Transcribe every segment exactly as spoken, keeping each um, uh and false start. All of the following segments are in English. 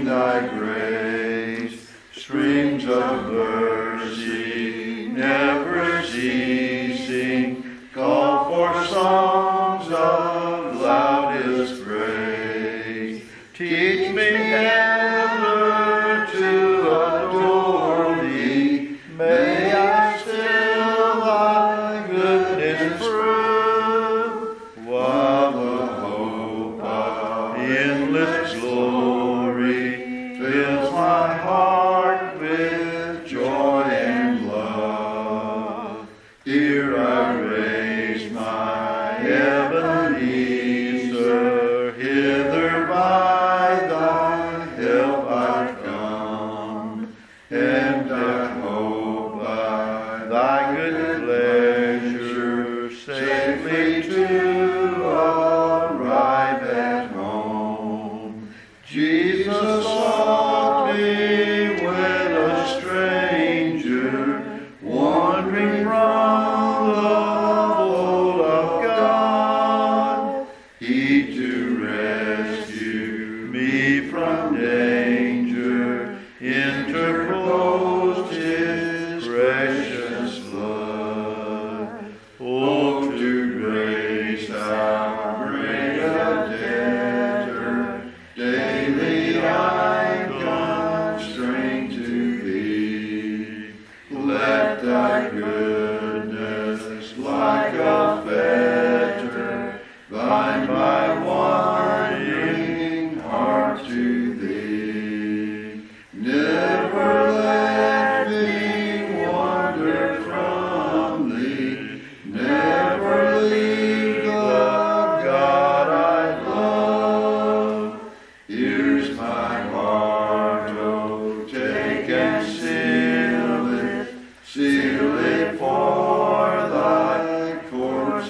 thy grace, streams of mercy, never ceasing, call for songs of loudest praise. Teach me ever to adore thee, may I still thy goodness prove, while the hope of endless glory fills my heart with joy and love. Here I raise my Ebenezer, hither by thy help I've come, and I hope by thy good pleasure safely to arrive at home. Jesus sought me when a stranger, wandering from the fold of God. He to rescue me from danger interposed his precious blood. Oh, to grace how great a debtor daily I'm constrained to be. Let thy goodness like a fetter bind my wandering heart to thee. Never let me wander from thee, never leave the God I love. Here's my heart, oh, take and seal it, seal it for thy courts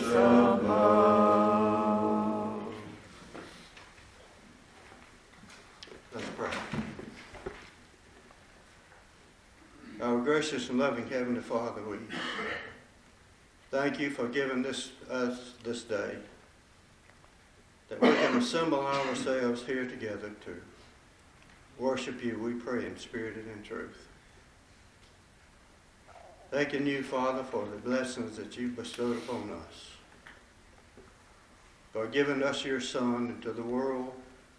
above. Let's pray. Our gracious and loving Heavenly Father, we thank you for giving this us this day, that we can assemble ourselves here together to worship you, we pray, in spirit and in truth. Thanking you, Father, for the blessings that you've bestowed upon us, for giving us your Son into the world,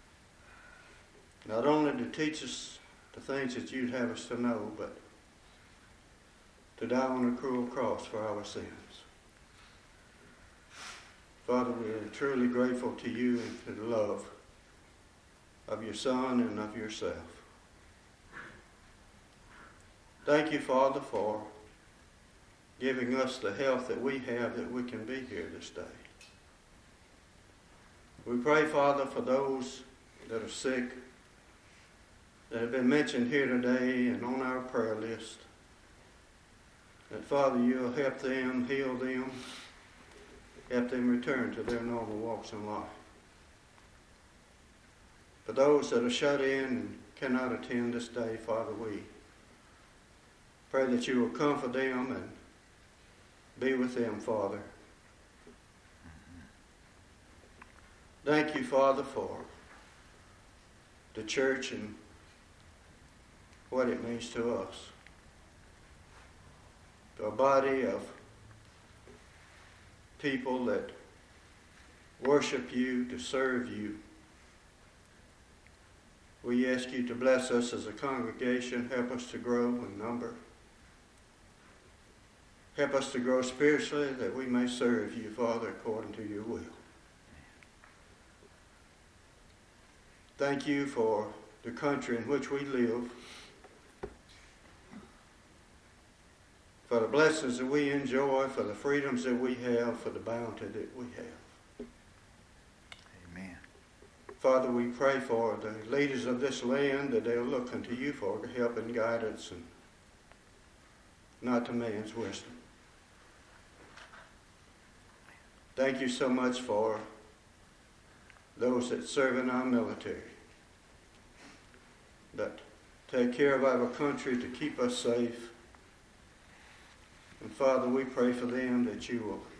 not only to teach us the things that you'd have us to know, but to die on a cruel cross for our sins. Father, we are truly grateful to you and for the love of your Son and of yourself. Thank you, Father, for giving us the health that we have, that we can be here this day. We pray, Father, for those that are sick, that have been mentioned here today and on our prayer list, that, Father, you'll help them, heal them, help them return to their normal walks in life. For those that are shut in and cannot attend this day, Father, we pray that you will comfort them and be with them, Father. Thank you, Father, for the church and what it means to us. A body of people that worship you, to serve you. We ask you to bless us as a congregation, help us to grow in number. Help us to grow spiritually, that we may serve you, Father, according to your will. Thank you for the country in which we live, for the blessings that we enjoy, for the freedoms that we have, for the bounty that we have. Amen. Father, we pray for the leaders of this land, that they'll look unto you for help and guidance, and not to man's wisdom. Thank you so much for those that serve in our military, that take care of our country to keep us safe. And Father, we pray for them that you will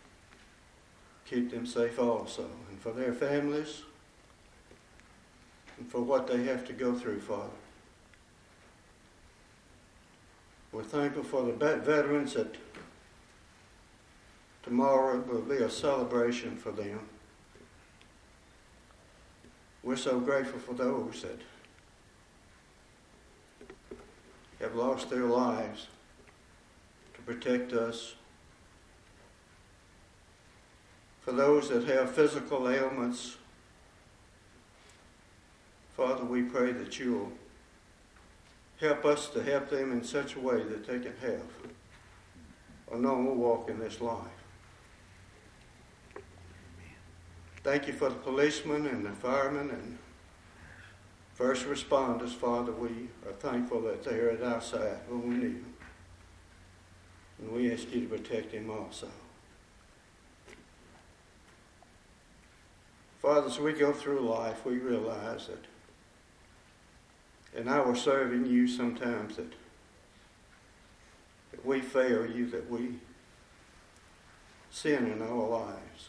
keep them safe also. And for their families, and for what they have to go through, Father. We're thankful for the veterans that tomorrow will be a celebration for them. We're so grateful for those that have lost their lives to protect us. For those that have physical ailments, Father, we pray that you'll help us to help them in such a way that they can have a normal walk in this life. Thank you for the policemen and the firemen and first responders, Father. We are thankful that they are at our side when we need them. And we ask you to protect them also. Father, as we go through life, we realize that in our serving you sometimes that, that we fail you, that we sin in our lives.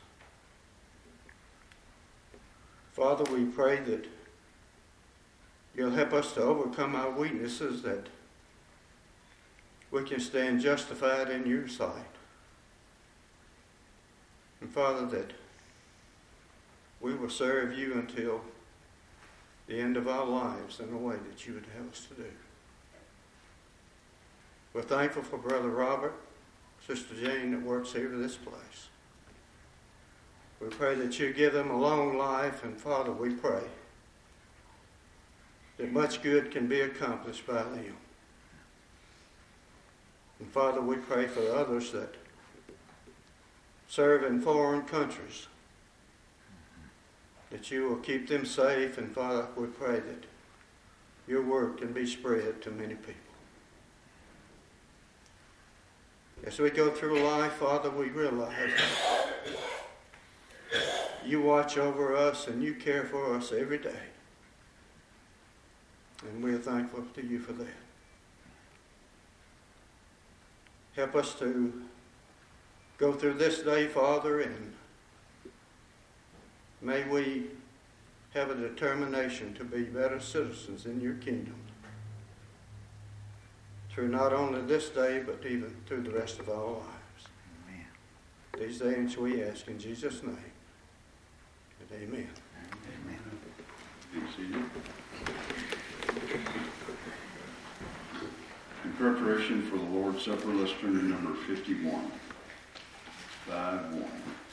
Father, we pray that you'll help us to overcome our weaknesses, that we can stand justified in your sight. And Father, that we will serve you until the end of our lives in a way that you would have us to do. We're thankful for Brother Robert, Sister Jane that works here to this place. We pray that you give them a long life, and Father, we pray that much good can be accomplished by them. And Father, we pray for others that serve in foreign countries, that you will keep them safe, and Father, we pray that your word can be spread to many people. As we go through life, Father, we realize you watch over us and you care for us every day. And we're thankful to you for that. Help us to go through this day, Father, and may we have a determination to be better citizens in your kingdom through not only this day, but even through the rest of our lives. Amen. These things we ask in Jesus' name. And amen. Amen. Be seated. In preparation for the Lord's Supper, let's turn to number fifty-one. five one.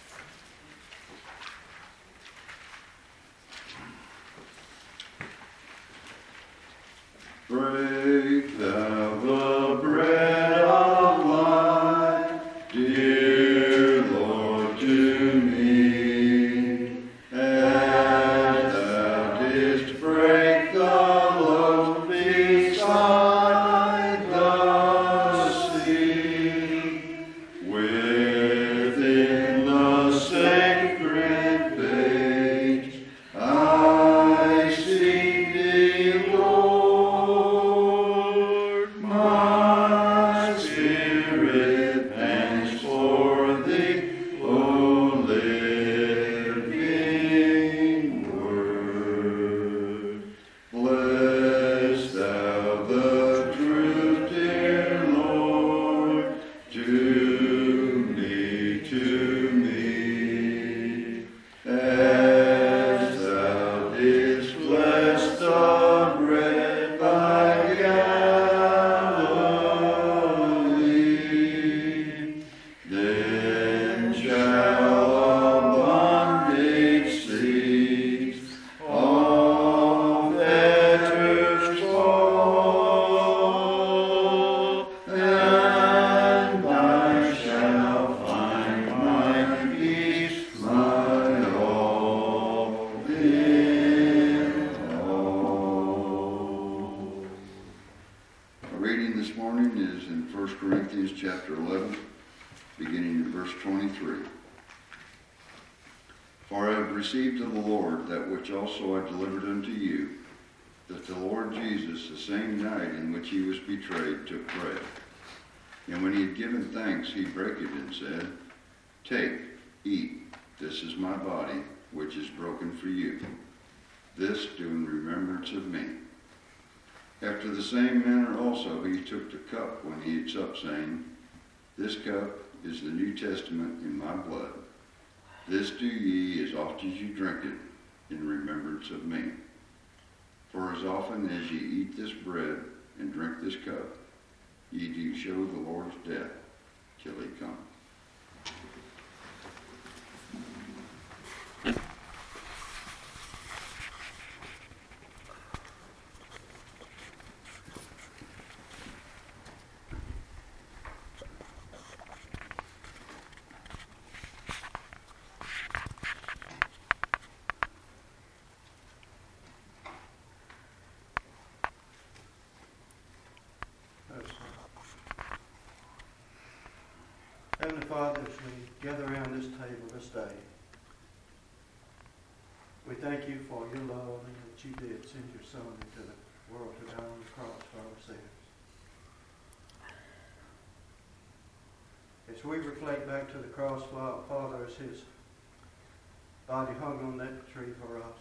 Break thou the bread of life, dear Lord, to me. As thou didst break the loaf beside the sea, within the sacred page, I seek thee, Lord. My spirit pants for thee, O living word. Bless thou the truth, dear Lord, to me, to me, as thou didst bless the bread by Galilee. Then shall bondage cease, all fetters fall, and I shall find my peace, my all in all. Our reading this morning is in First Corinthians chapter eleven, beginning in verse twenty-three. For I have received of the Lord that which also I delivered unto you, that the Lord Jesus, the same night in which he was betrayed, took bread. And when he had given thanks, he brake it and said, Take, eat, this is my body, which is broken for you. This do in remembrance of me. After the same manner also he took the cup when he had supped, saying, This cup is the New Testament in my blood. This do ye as oft as you drink it in remembrance of me. For as often as ye eat this bread and drink this cup, ye do show the Lord's death till he come. Heavenly Father, as we gather around this table this day, we thank you for your love and that you did send your Son into the world to die on the cross for our sins. As we reflect back to the cross, Father, as his body hung on that tree for us,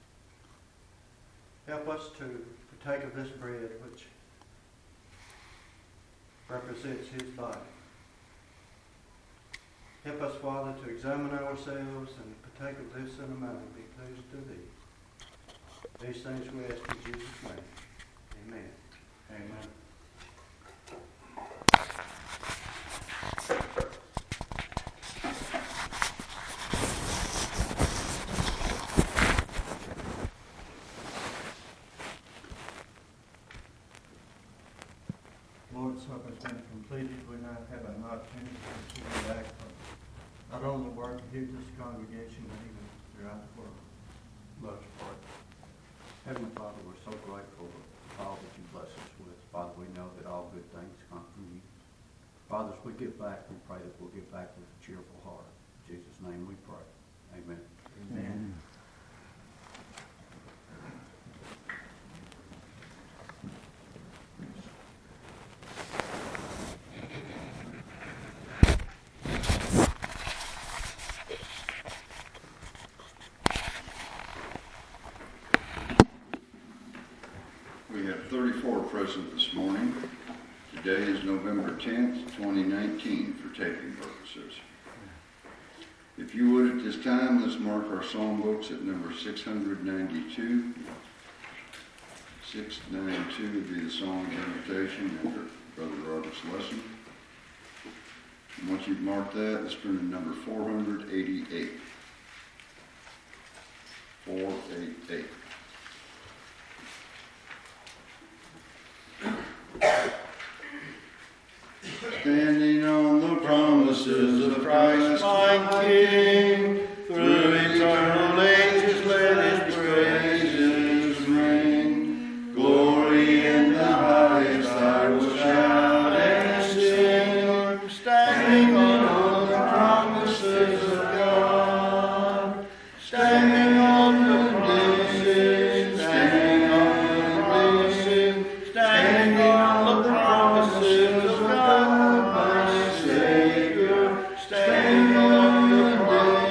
help us to partake of this bread which represents his body. Help us, Father, to examine ourselves and partake of this in a manner to be pleasing to thee. These things we ask in Jesus' name. Amen. Amen. Lord's Supper has been completed. We now have an opportunity to give back for not only the work here at this congregation, but even throughout the world. Most part. Heavenly Father, we're so grateful for all that you bless us with. Father, we know that all good things come from you. Father, as we give back, we pray that we'll give back with a cheerful heart. In Jesus' name we pray. Amen. Amen. We have thirty-four present this morning. Today is November tenth, twenty nineteen, for taping purposes. If you would at this time, let's mark our psalm books at number six ninety-two. six ninety-two would be the song of invitation after Brother Robert's lesson. And once you've marked that, let's turn to number four eighty-eight. four eighty-eight. Standing on the promises of Christ my King, through eternal ages let his praises ring. Glory in the highest I will shout and sing, standing on the promises of God, standing on the promises, standing on the promises, standing on the promises of God, my Savior, standing on the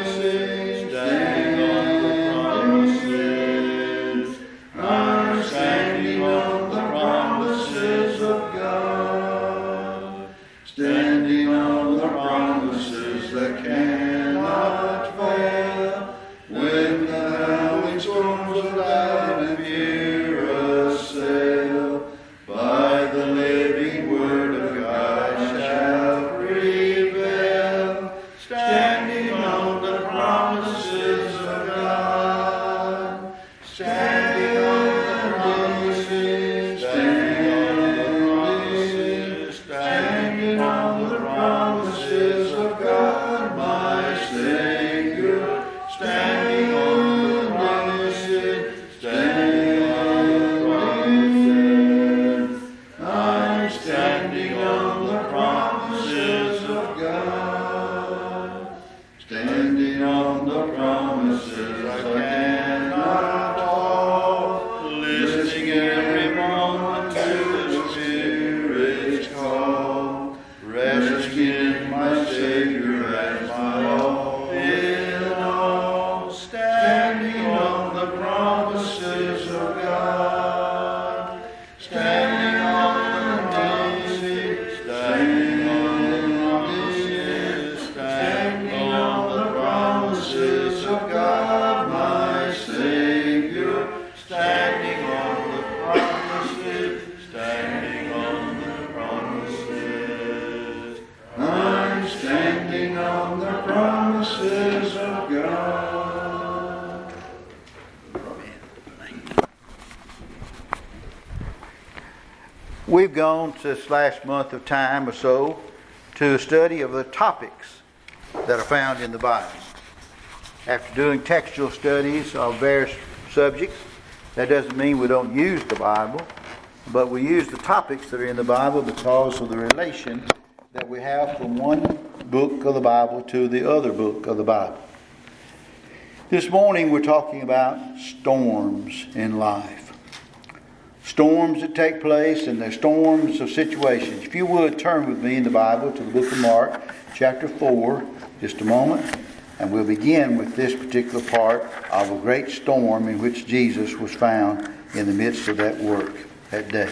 We've gone this last month of time or so to a study of the topics that are found in the Bible. After doing textual studies of various subjects, that doesn't mean we don't use the Bible, but we use the topics that are in the Bible because of the relation that we have from one book of the Bible to the other book of the Bible. This morning we're talking about storms in life. Storms that take place, and they're storms of situations. If you would, turn with me in the Bible to the book of Mark, chapter four, just a moment. And we'll begin with this particular part of a great storm in which Jesus was found in the midst of that work, that day.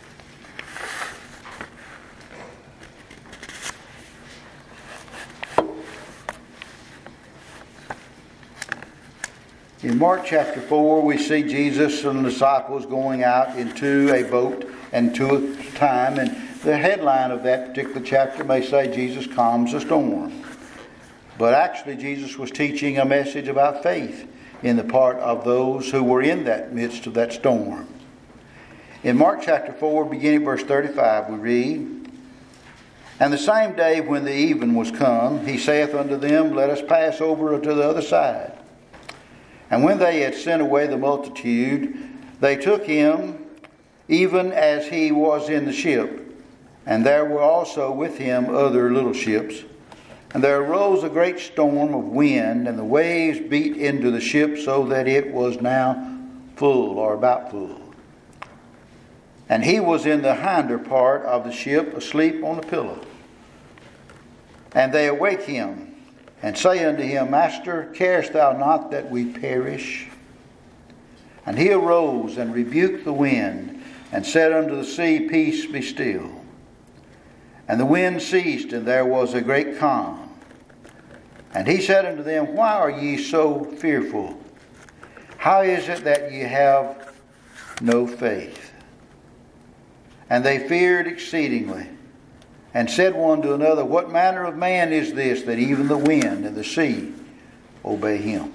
In Mark chapter four, we see Jesus and the disciples going out into a boat and to a time. And the headline of that particular chapter may say, Jesus calms a storm. But actually, Jesus was teaching a message about faith in the part of those who were in that midst of that storm. In Mark chapter four, beginning verse thirty-five, we read, "And the same day when the even was come, he saith unto them, Let us pass over unto the other side. And when they had sent away the multitude, they took him even as he was in the ship. And there were also with him other little ships. And there arose a great storm of wind, and the waves beat into the ship so that it was now full, or about full. And he was in the hinder part of the ship, asleep on a pillow. And they awake him, and say unto him, Master, carest thou not that we perish? And he arose and rebuked the wind, and said unto the sea, Peace, be still. And the wind ceased, and there was a great calm. And he said unto them, Why are ye so fearful? How is it that ye have no faith? And they feared exceedingly, and said one to another, What manner of man is this, that even the wind and the sea obey him?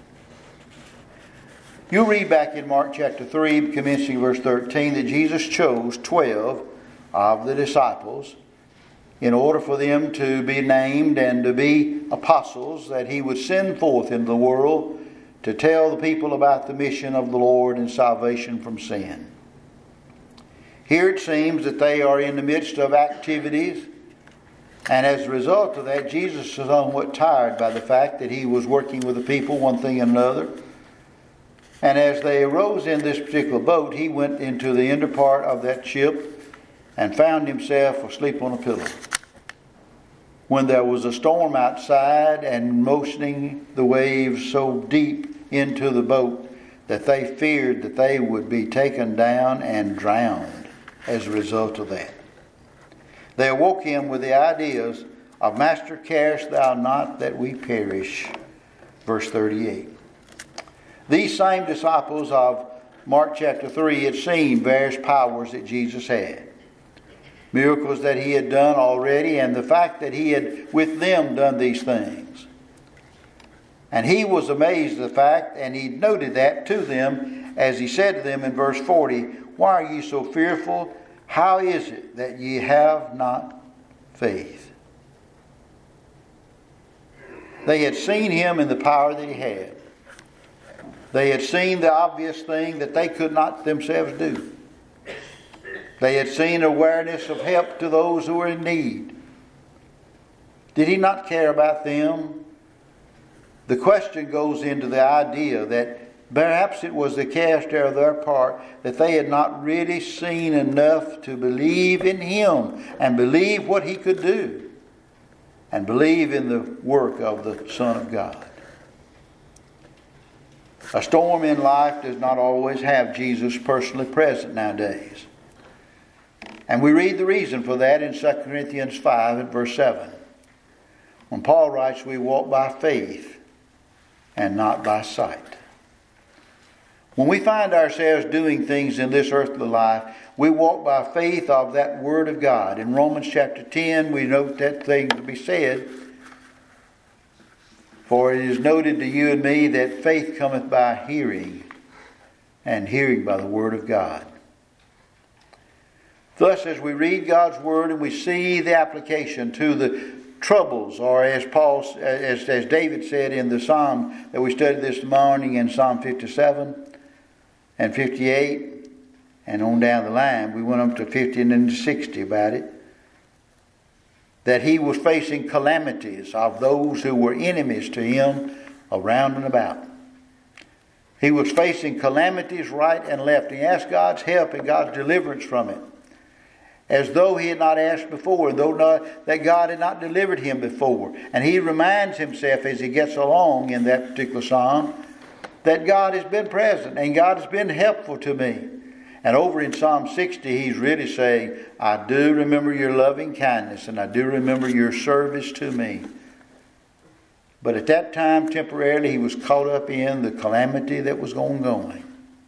You'll read back in Mark chapter three, commencing verse thirteen, that Jesus chose twelve of the disciples in order for them to be named and to be apostles that he would send forth into the world to tell the people about the mission of the Lord and salvation from sin. Here it seems that they are in the midst of activities, and as a result of that, Jesus is somewhat tired by the fact that he was working with the people, one thing and another. And as they arose in this particular boat, he went into the inner part of that ship and found himself asleep on a pillow. When there was a storm outside and motioning the waves so deep into the boat that they feared that they would be taken down and drowned as a result of that. They awoke him with the ideas of, Master, carest thou not that we perish? Verse thirty-eight. These same disciples of Mark chapter three had seen various powers that Jesus had. Miracles that he had done already, and the fact that he had with them done these things. And he was amazed at the fact, and he noted that to them as he said to them in verse forty, Why are ye so fearful? How is it that ye have not faith? They had seen him in the power that he had. They had seen the obvious thing that they could not themselves do. They had seen awareness of help to those who were in need. Did he not care about them? The question goes into the idea that perhaps it was the character of their part that they had not really seen enough to believe in him and believe what he could do and believe in the work of the Son of God. A storm in life does not always have Jesus personally present nowadays. And we read the reason for that in Second Corinthians five and verse seven. When Paul writes, we walk by faith and not by sight. When we find ourselves doing things in this earthly life, we walk by faith of that Word of God. In Romans chapter ten, we note that thing to be said. For it is noted to you and me that faith cometh by hearing, and hearing by the Word of God. Thus, as we read God's Word and we see the application to the troubles, or as Paul, as, as David said in the Psalm that we studied this morning in Psalm fifty-seven and fifty-eight, and on down the line, we went up to fifty and then to sixty about it, that he was facing calamities of those who were enemies to him around and about. He was facing calamities right and left. He asked God's help and God's deliverance from it, as though he had not asked before, though not, that God had not delivered him before. And he reminds himself as he gets along in that particular psalm that God has been present and God has been helpful to me. And over in Psalm sixty, he's really saying, I do remember your loving kindness and I do remember your service to me. But at that time, temporarily, he was caught up in the calamity that was ongoing.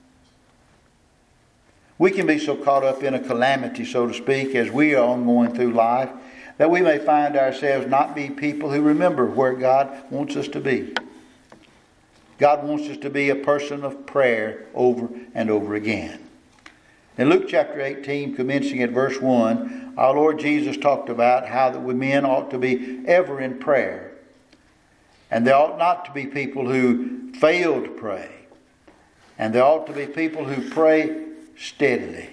We can be so caught up in a calamity, so to speak, as we are ongoing through life, that we may find ourselves not be people who remember where God wants us to be. God wants us to be a person of prayer over and over again. In Luke chapter eighteen, commencing at verse one, our Lord Jesus talked about how that we men ought to be ever in prayer. And there ought not to be people who fail to pray. And there ought to be people who pray steadily.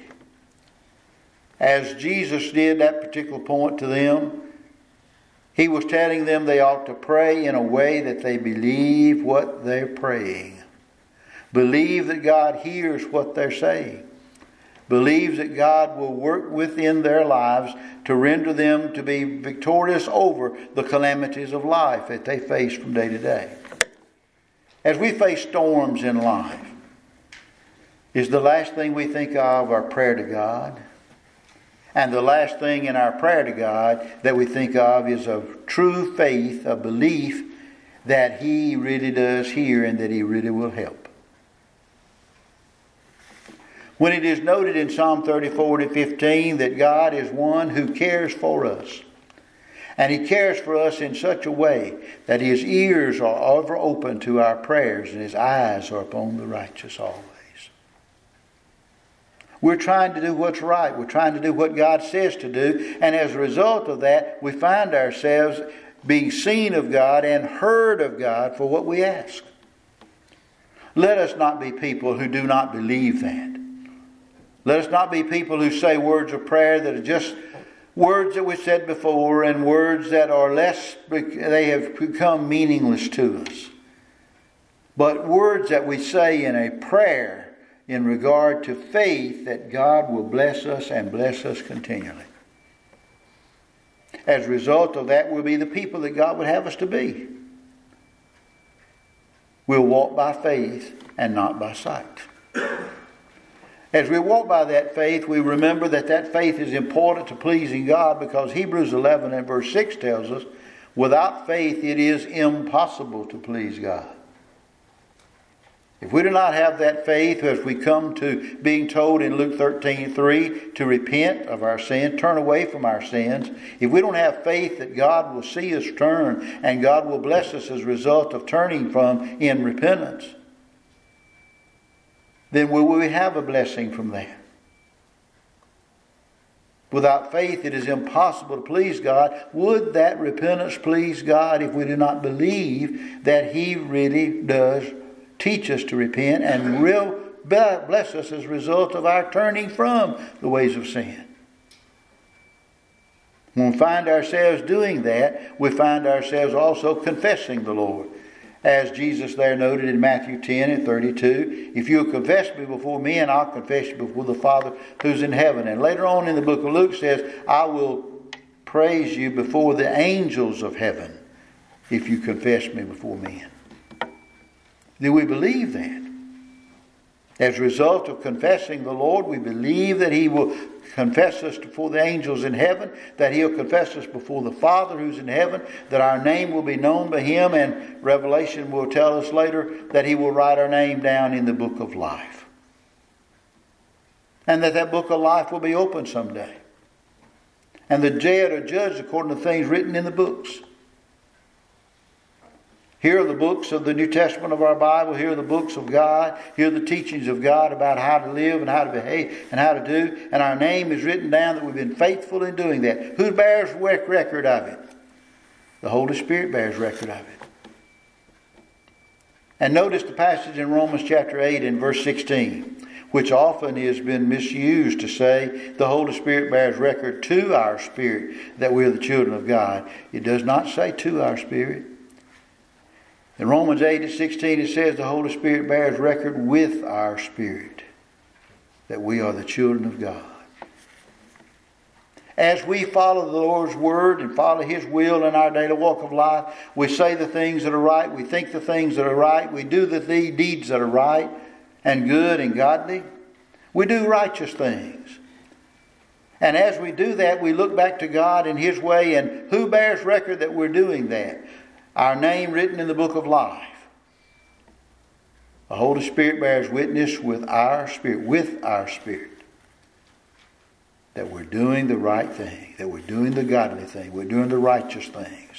As Jesus did that particular point to them, he was telling them they ought to pray in a way that they believe what they're praying. Believe that God hears what they're saying. Believes that God will work within their lives to render them to be victorious over the calamities of life that they face from day to day. As we face storms in life, is the last thing we think of our prayer to God? And the last thing in our prayer to God that we think of is a true faith, a belief that He really does hear and that He really will help. When it is noted in Psalm thirty-four to fifteen that God is one who cares for us. And He cares for us in such a way that His ears are ever open to our prayers and His eyes are upon the righteous always. We're trying to do what's right. We're trying to do what God says to do. And as a result of that, we find ourselves being seen of God and heard of God for what we ask. Let us not be people who do not believe that. Let us not be people who say words of prayer that are just words that we said before and words that are less, they have become meaningless to us. But words that we say in a prayer in regard to faith that God will bless us and bless us continually. As a result of that, we'll be the people that God would have us to be. We'll walk by faith and not by sight. As we walk by that faith, we remember that that faith is important to pleasing God, because Hebrews eleven and verse six tells us, without faith it is impossible to please God. If we do not have that faith, as we come to being told in Luke thirteen three to repent of our sin, turn away from our sins, if we don't have faith that God will see us turn and God will bless us as a result of turning from in repentance, then will we have a blessing from that? Without faith, it is impossible to please God. Would that repentance please God if we do not believe that He really does teach us to repent and will bless us as a result of our turning from the ways of sin? When we find ourselves doing that, we find ourselves also confessing the Lord. As Jesus there noted in Matthew ten and thirty-two, if you'll confess me before men, I'll confess you before the Father who's in heaven. And later on in the book of Luke says, I will praise you before the angels of heaven if you confess me before men. Do we believe that? As a result of confessing the Lord, we believe that He will confess us before the angels in heaven, that He'll confess us before the Father who's in heaven, that our name will be known by Him, and Revelation will tell us later that He will write our name down in the book of life. And that that book of life will be opened someday. And the dead are judged according to things written in the books. Here are the books of the New Testament of our Bible. Here are the books of God. Here are the teachings of God about how to live and how to behave and how to do. And our name is written down that we've been faithful in doing that. Who bears record of it? The Holy Spirit bears record of it. And notice the passage in Romans chapter eight and verse sixteen, which often has been misused to say the Holy Spirit bears record to our spirit that we are the children of God. It does not say to our spirit. In Romans eight and sixteen it says the Holy Spirit bears record with our spirit that we are the children of God. As we follow the Lord's Word and follow His will in our daily walk of life, we say the things that are right, we think the things that are right, we do the deeds that are right and good and godly. We do righteous things. And as we do that, we look back to God and His way, and who bears record that we're doing that? Our name written in the book of life. The Holy Spirit bears witness with our spirit, with our spirit, that we're doing the right thing, that we're doing the godly thing, we're doing the righteous things.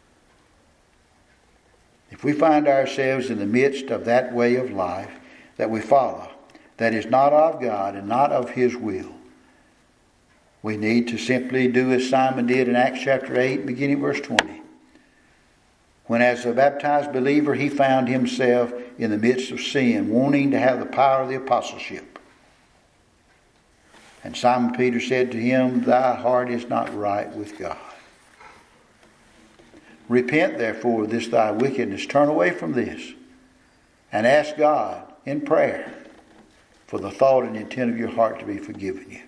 If we find ourselves in the midst of that way of life that we follow, that is not of God and not of His will, we need to simply do as Simon did in Acts chapter eight, beginning verse twenty. When as a baptized believer he found himself in the midst of sin, wanting to have the power of the apostleship. And Simon Peter said to him, "Thy heart is not right with God. Repent therefore of this thy wickedness, turn away from this, and ask God in prayer for the thought and intent of your heart to be forgiven you."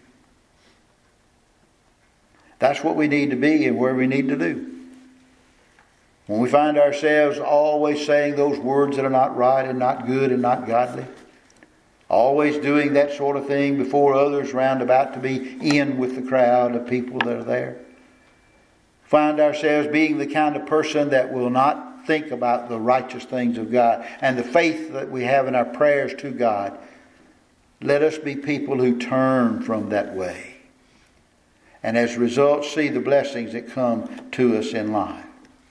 That's what we need to be and where we need to do. When we find ourselves always saying those words that are not right and not good and not godly, always doing that sort of thing before others round about to be in with the crowd of people that are there, find ourselves being the kind of person that will not think about the righteous things of God and the faith that we have in our prayers to God, let us be people who turn from that way, and as a result see the blessings that come to us in life.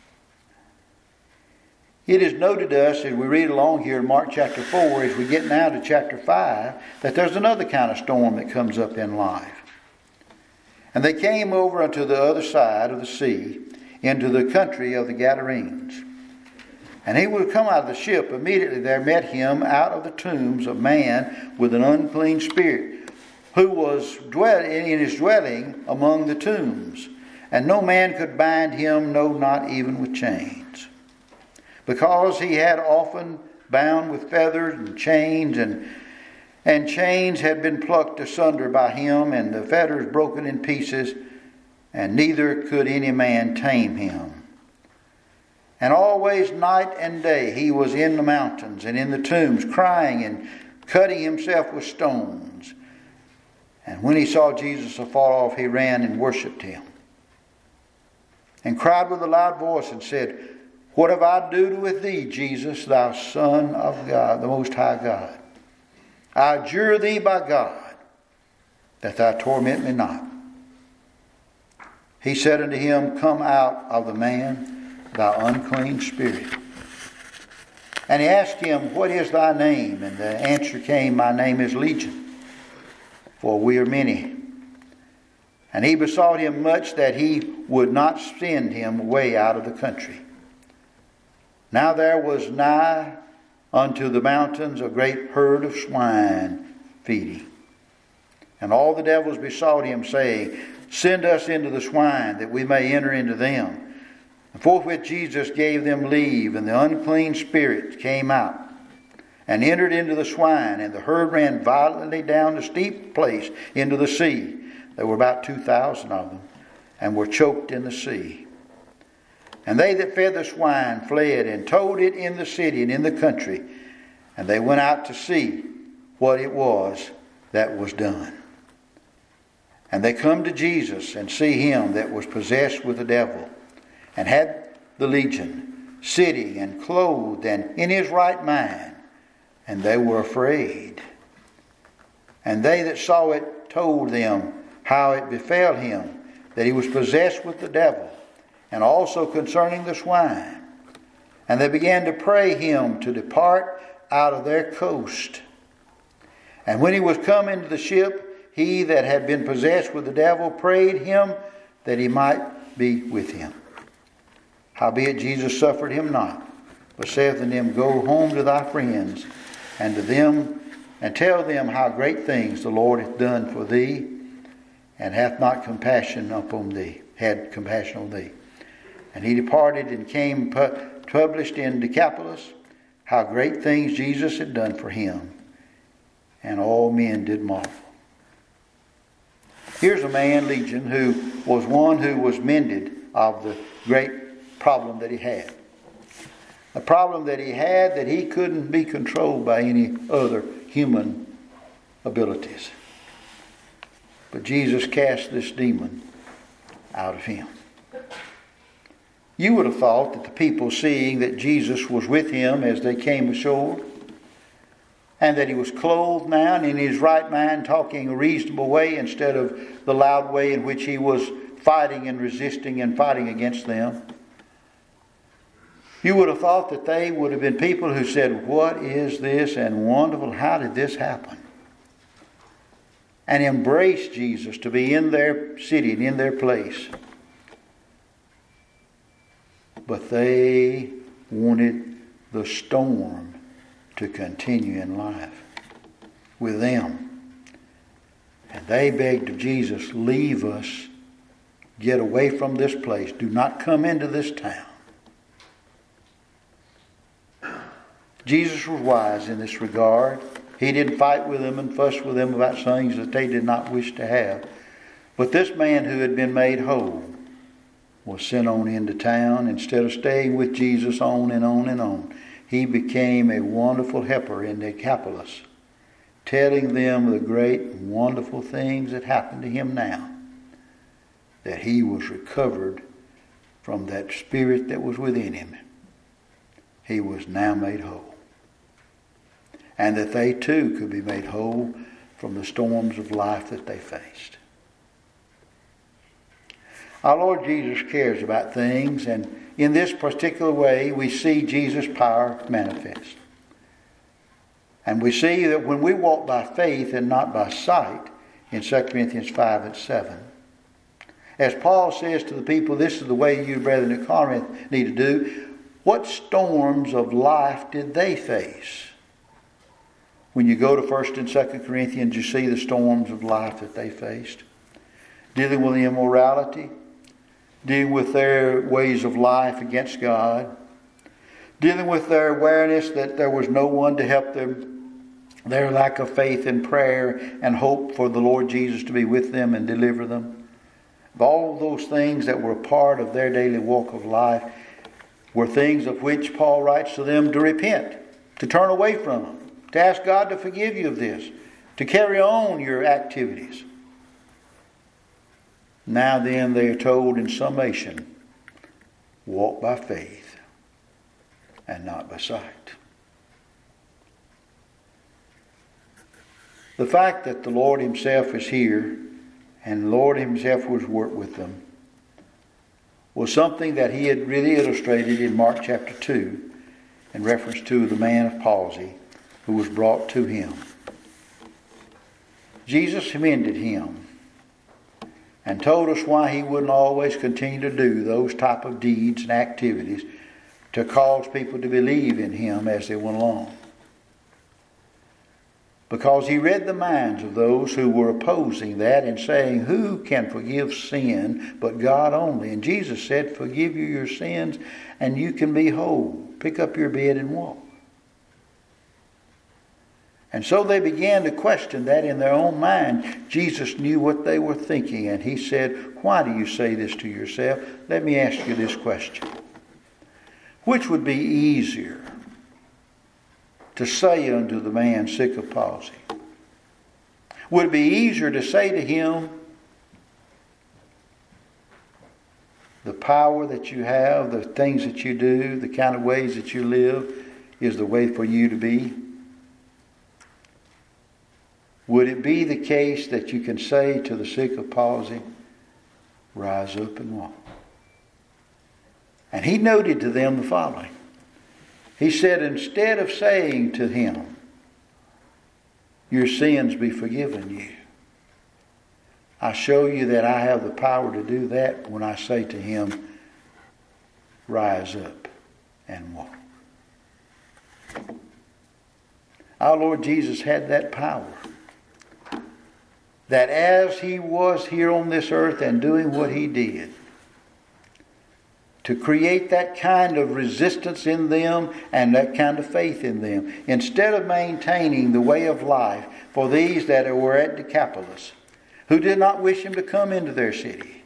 It is noted to us as we read along here in Mark chapter four, as we get now to chapter five, that there's another kind of storm that comes up in life. And they came over unto the other side of the sea, into the country of the Gadarenes. And he would come out of the ship. Immediately there met him out of the tombs a man with an unclean spirit, who was dwell- in his dwelling among the tombs. And no man could bind him, no, not even with chains, because he had often bound with feathers and chains, and, and chains had been plucked asunder by him, and the fetters broken in pieces, and neither could any man tame him. And always night and day he was in the mountains and in the tombs, crying and cutting himself with stones. And when he saw Jesus afar off, he ran and worshipped him, and cried with a loud voice and said, "What have I to do with thee, Jesus, thou Son of God, the Most High God? I adjure thee by God, that thou torment me not." He said unto him, "Come out of the man, thou unclean spirit." And he asked him, "What is thy name?" And the answer came, "My name is Legion, for we are many." And he besought him much that he would not send him away out of the country. Now there was nigh unto the mountains a great herd of swine feeding. And all the devils besought him, saying, "Send us into the swine, that we may enter into them." And forthwith Jesus gave them leave, and the unclean spirits came out, and entered into the swine, and the herd ran violently down the steep place into the sea. There were about two thousand of them, and were choked in the sea. And they that fed the swine fled and told it in the city and in the country. And they went out to see what it was that was done. And they come to Jesus and see him that was possessed with the devil, and had the legion, sitting and clothed and in his right mind. And they were afraid. And they that saw it told them how it befell him that he was possessed with the devil, and also concerning the swine. And they began to pray him to depart out of their coast. And when he was come into the ship, he that had been possessed with the devil prayed him that he might be with him. Howbeit Jesus suffered him not, but saith unto him, Go home to thy friends, and to them, and tell them how great things the Lord hath done for thee, and hath not compassion upon thee, had compassion on thee. And he departed and came published in Decapolis how great things Jesus had done for him, and all men did marvel. Here's a man, Legion, who was one who was mended of the great problem that he had. A problem that he had that he couldn't be controlled by any other human abilities. But Jesus cast this demon out of him. You would have thought that the people, seeing that Jesus was with him as they came ashore, and that he was clothed now and in his right mind, talking a reasonable way instead of the loud way in which he was fighting and resisting and fighting against them, you would have thought that they would have been people who said, What is this? And wonderful, how did this happen? And embraced Jesus to be in their city and in their place. But they wanted the storm to continue in life with them. And they begged of Jesus, Leave us, get away from this place, do not come into this town. Jesus was wise in this regard. He didn't fight with them and fuss with them about things that they did not wish to have. But this man who had been made whole was sent on into town. Instead of staying with Jesus on and on and on, he became a wonderful helper in Decapolis, telling them the great and wonderful things that happened to him now, that he was recovered from that spirit that was within him. He was now made whole. And that they too could be made whole from the storms of life that they faced. Our Lord Jesus cares about things, and in this particular way we see Jesus' power manifest. And we see that when we walk by faith and not by sight, in Second Corinthians five and seven, as Paul says to the people, this is the way you brethren in Corinth need to do. What storms of life did they face? When you go to First and Second Corinthians, you see the storms of life that they faced. Dealing with immorality, dealing with their ways of life against God, dealing with their awareness that there was no one to help them, their lack of faith in prayer and hope for the Lord Jesus to be with them and deliver them. All those things that were a part of their daily walk of life were things of which Paul writes to them to repent, to turn away from them, to ask God to forgive you of this, to carry on your activities. Now then, they are told in summation, walk by faith and not by sight. The fact that the Lord himself is here and the Lord himself was work with them was something that he had really illustrated in Mark chapter two in reference to the man of palsy who was brought to him. Jesus commended him and told us why he wouldn't always continue to do those type of deeds and activities to cause people to believe in him as they went along. Because he read the minds of those who were opposing that and saying, who can forgive sin but God only? And Jesus said, forgive you your sins and you can be whole. Pick up your bed and walk. And so they began to question that in their own mind. Jesus knew what they were thinking, and he said, why do you say this to yourself? Let me ask you this question. Which would be easier to say unto the man sick of palsy? Would it be easier to say to him, the power that you have, the things that you do, the kind of ways that you live is the way for you to be? Would it be the case that you can say to the sick of palsy, rise up and walk? And he noted to them the following. He said, instead of saying to him, your sins be forgiven you, I show you that I have the power to do that when I say to him, rise up and walk. Our Lord Jesus had that power. That as he was here on this earth and doing what he did, to create that kind of resistance in them and that kind of faith in them, instead of maintaining the way of life for these that were at Decapolis, who did not wish him to come into their city,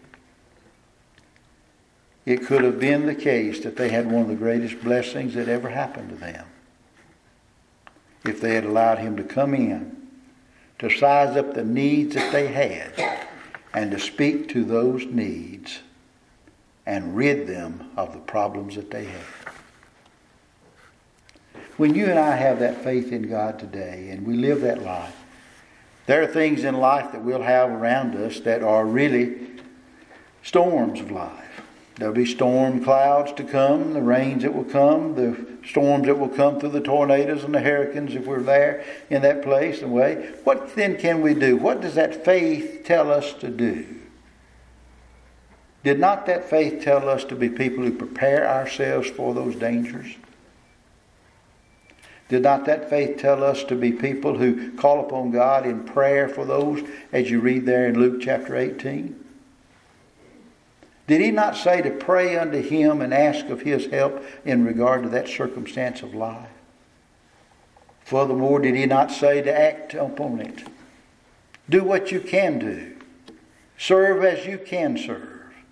it could have been the case that they had one of the greatest blessings that ever happened to them if they had allowed him to come in, to size up the needs that they had, and to speak to those needs and rid them of the problems that they had. When you and I have that faith in God today and we live that life, there are things in life that we'll have around us that are really storms of life. There'll be storm clouds to come, the rains that will come, the storms that will come through the tornadoes and the hurricanes if we're there in that place and way. What then can we do? What does that faith tell us to do? Did not that faith tell us to be people who prepare ourselves for those dangers? Did not that faith tell us to be people who call upon God in prayer for those, as you read there in Luke chapter eighteen? Did he not say to pray unto him and ask of his help in regard to that circumstance of life? Furthermore, did he not say to act upon it? Do what you can do. Serve as you can serve.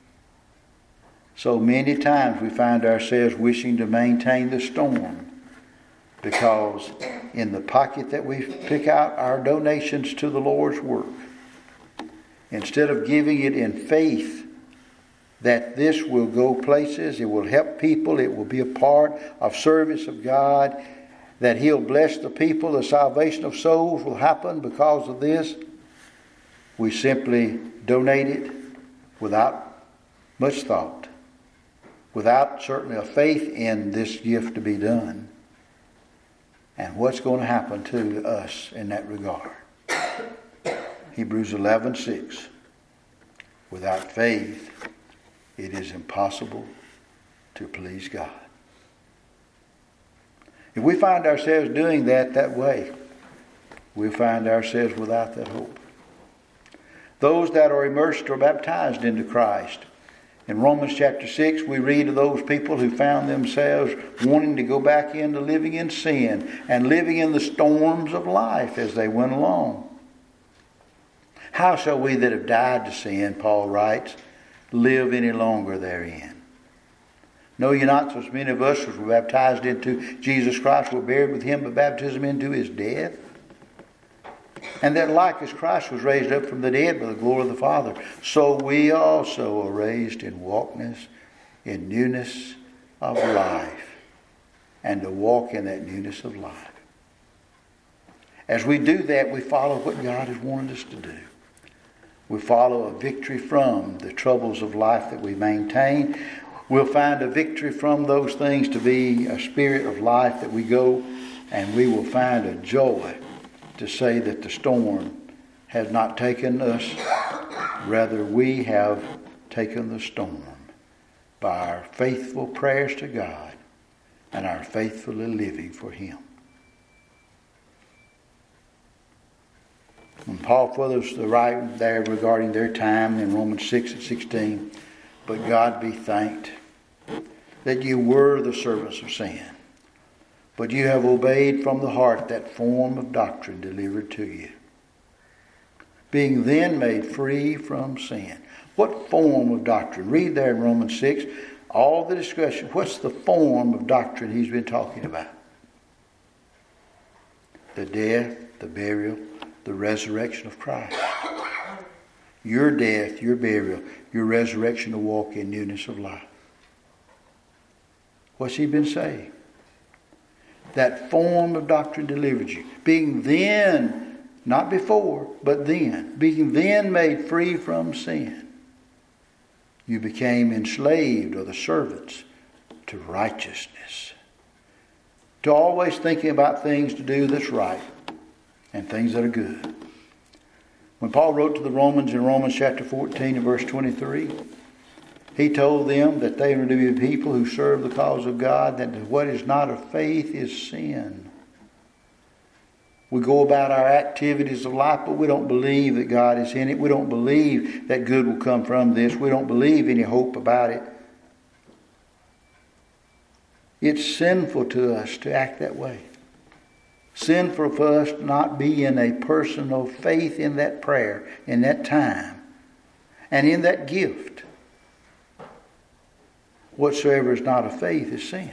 So many times we find ourselves wishing to maintain the storm, because in the pocket that we pick out our donations to the Lord's work, instead of giving it in faith that this will go places, it will help people, it will be a part of service of God, that he'll bless the people, the salvation of souls will happen because of this, we simply donate it without much thought, without certainly a faith in this gift to be done. And what's going to happen to us in that regard? Hebrews eleven six. Without faith, it is impossible to please God. If we find ourselves doing that that way, we find ourselves without that hope. Those that are immersed or baptized into Christ, in Romans chapter six, we read of those people who found themselves wanting to go back into living in sin and living in the storms of life as they went along. How shall we that have died to sin, Paul writes, live any longer therein? Know ye not so many of us as were baptized into Jesus Christ were buried with him by baptism into his death? And that like as Christ was raised up from the dead by the glory of the Father, so we also are raised in walkness, in newness of life, and to walk in that newness of life. As we do that, we follow what God has wanted us to do. We follow a victory from the troubles of life that we maintain. We'll find a victory from those things to be a spirit of life that we go, and we will find a joy to say that the storm has not taken us, rather we have taken the storm by our faithful prayers to God and our faithfully living for him. When Paul furthers the right there regarding their time in Romans six and sixteen, but God be thanked that you were the servants of sin, but you have obeyed from the heart that form of doctrine delivered to you, being then made free from sin. What form of doctrine? Read there in Romans six, all the discussion. What's the form of doctrine he's been talking about? The death, the burial, the resurrection of Christ. Your death, your burial, your resurrection to walk in newness of life. What's he been saying? That form of doctrine delivered you. Being then, not before, but then. Being then made free from sin. You became enslaved or the servants to righteousness. to always thinking about things to do that's right and things that are good. When Paul wrote to the Romans in Romans chapter fourteen and verse twenty-three, he told them that they were to be people who serve the cause of God, that what is not of faith is sin. We go about our activities of life, but we don't believe that God is in it. We don't believe that good will come from this. We don't believe any hope about it. It's sinful to us to act that way. Sinful for us to not be in a personal faith in that prayer, in that time, and in that gift. Whatsoever is not of faith is sin.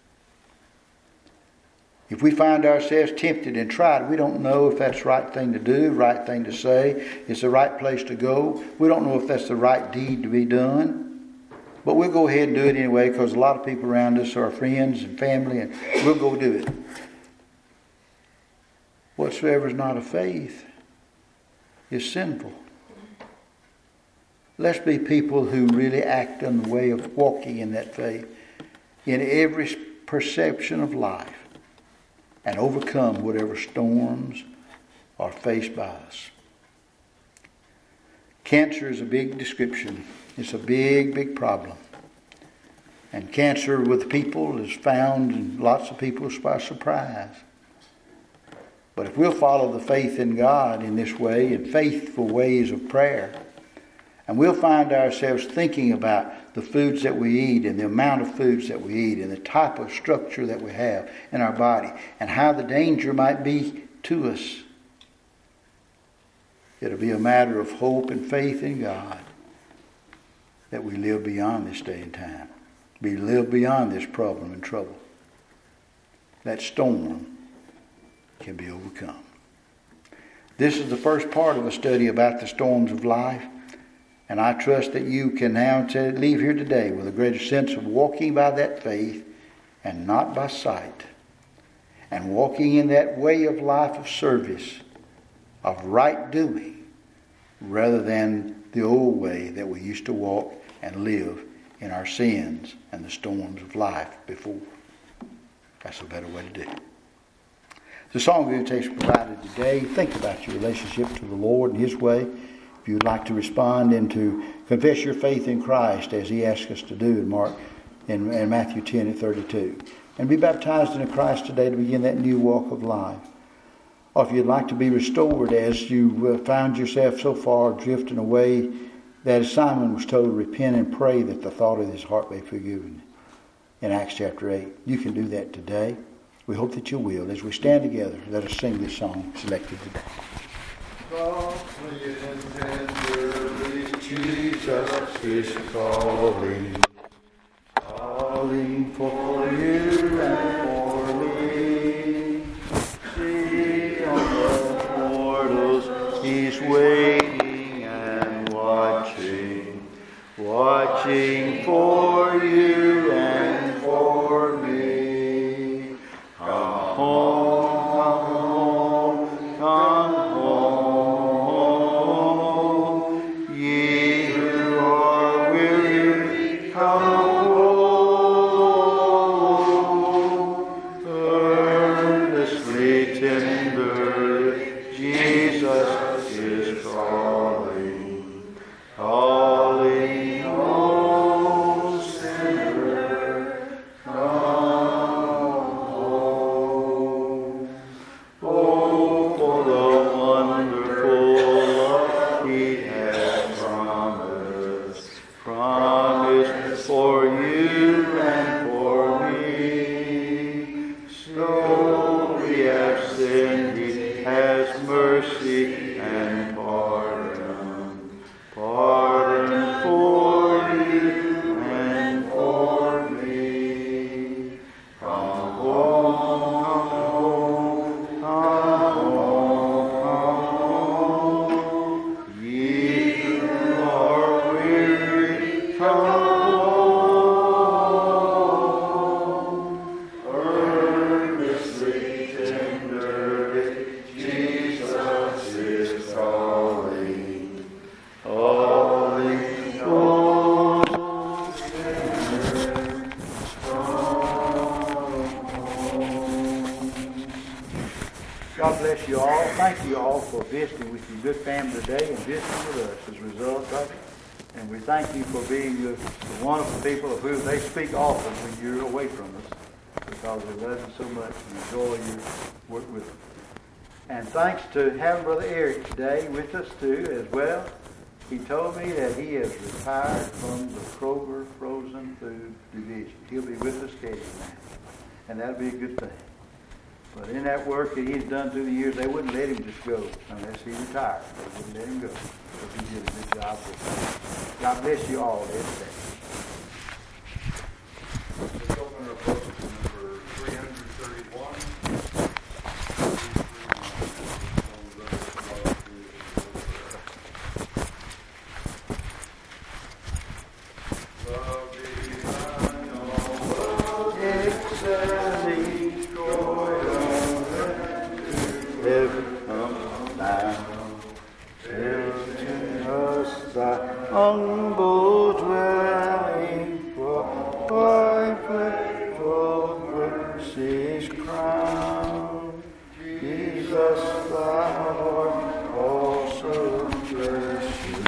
If we find ourselves tempted and tried, we don't know if that's the right thing to do, right thing to say, it's the right place to go. We don't know if that's the right deed to be done. But we'll go ahead and do it anyway because a lot of people around us are friends and family, and we'll go do it. Whatsoever is not of faith is sinful. Let's be people who really act in the way of walking in that faith in every perception of life and overcome whatever storms are faced by us. Cancer is a big description. It's a big, big problem. And cancer with people is found in lots of people by surprise. But if we'll follow the faith in God in this way, in faithful ways of prayer, and we'll find ourselves thinking about the foods that we eat and the amount of foods that we eat and the type of structure that we have in our body and how the danger might be to us, it'll be a matter of hope and faith in God that we live beyond this day and time. We live beyond this problem and trouble. That storm can be overcome. This is the first part of a study about the storms of life. And I trust that you can now leave here today with a greater sense of walking by that faith and not by sight. And walking in that way of life of service, of right doing, rather than the old way that we used to walk and live in our sins and the storms of life before. That's a better way to do it. The song of invitation provided today. Think about your relationship to the Lord and His way. If you'd like to respond and to confess your faith in Christ as He asks us to do in Mark in, in Matthew ten and thirty-two. And be baptized into Christ today to begin that new walk of life. Or if you'd like to be restored as you uh, found yourself so far drifting away that as Simon was told, repent and pray that the thought of his heart may be forgiven. In Acts chapter eight. You can do that today. We hope that you will. As we stand together, let us sing this song selected today. Softly and tenderly, Jesus is calling, calling for you and for me. See on the portals, He's waiting and watching, watching for you and for me. Come home, come home, come home. Come thank you all for visiting with your good family today and visiting with us as a result of it. And we thank you for being the, the wonderful people of whom they speak often when you're away from us, because they love you so much and enjoy your work with them. And thanks to having Brother Eric today with us too as well. He told me that he has retired from the Kroger frozen food division. He'll be with us steady now. And that'll be a good thing. But in that work that he's done through the years, they wouldn't let him just go unless he retired. They wouldn't let him go because he did a good job with it. God bless you all every day. Let's open our books to number three hundred thirty-one. Humble dwelling for thy mercy's crown. Jesus, thy Lord, also gracious,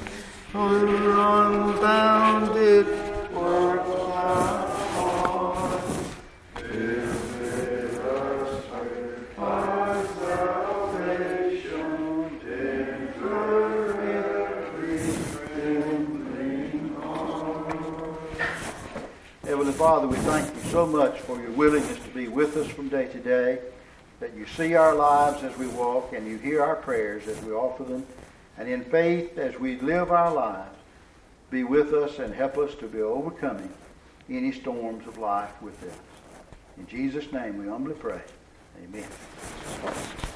unbounded work thy heart. Visit us with our salvation, tender every Heavenly Father, we thank you so much for your willingness to be with us from day to day, that you see our lives as we walk and you hear our prayers as we offer them, and in faith as we live our lives, be with us and help us to be overcoming any storms of life with us. In Jesus' name we humbly pray. Amen.